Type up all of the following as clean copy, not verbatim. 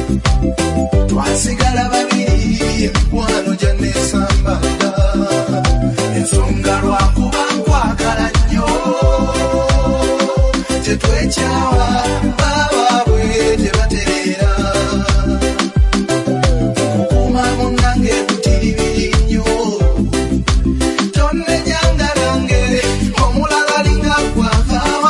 twasigala babiri emikwano gyanesambala ensonga lwakuba nkwagala nnyo tetwekyawa bababwe tebatereera kukuuma munnange kutiribiri nnyo tonnenyanga nange omulala linga gwakawa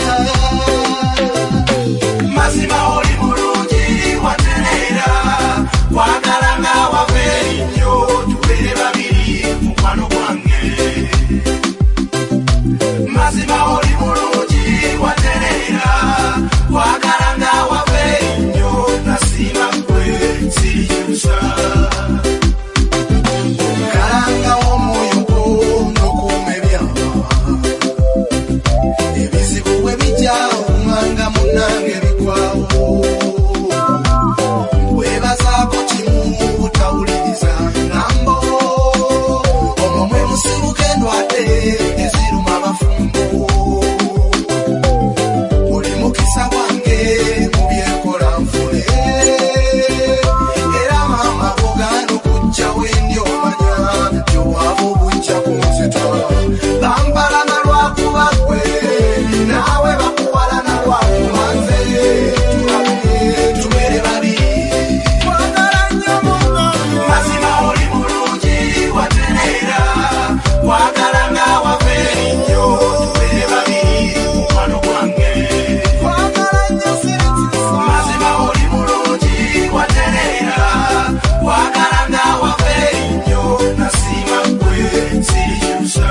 mazima oli bulungi watereera kwagala nga wafeeri nnyo tubeere babiri mukwano gwange mazima oli bulungi watereera kwagala nga wafeeri nnyo nasiima ggwe sirikyusa omukalanga w'omwoyo gwo n'okuuma ebyama ebizibu bwe bijja omwanga munnange bigwawo webazaako kimu butawuliriza ngambo omwo mwe musibuka endwadde eziruma abafumbo oli mukisa gwange mu byekola nfule era maama bogaana okujja wendi omanya gyowaba obujja kunzita bambala na lwakuba ggwe naawe bakuwala na lwakuba nze tubeere babiri kwagala nnyo munnange mazima oli bulungi watereera kwagala nga wafeeri nnyo tubeere babiri mukwano gwange kwagala nnyo sirikyusa mazima oli bulungi watereera kwagala nga wafeeri nnyo nasiima ggwe sirikyusa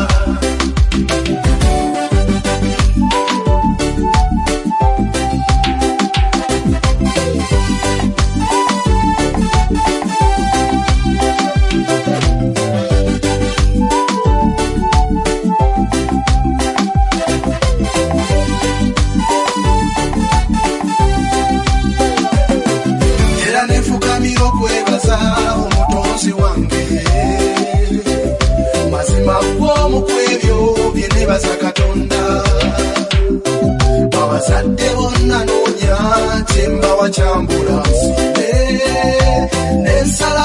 era nefukamira okwebaza omutonzi wange mazima gw'omu kwebyo bye nebaza katonda abazadde bonna noonya kyembawa kyambula nsibe nensala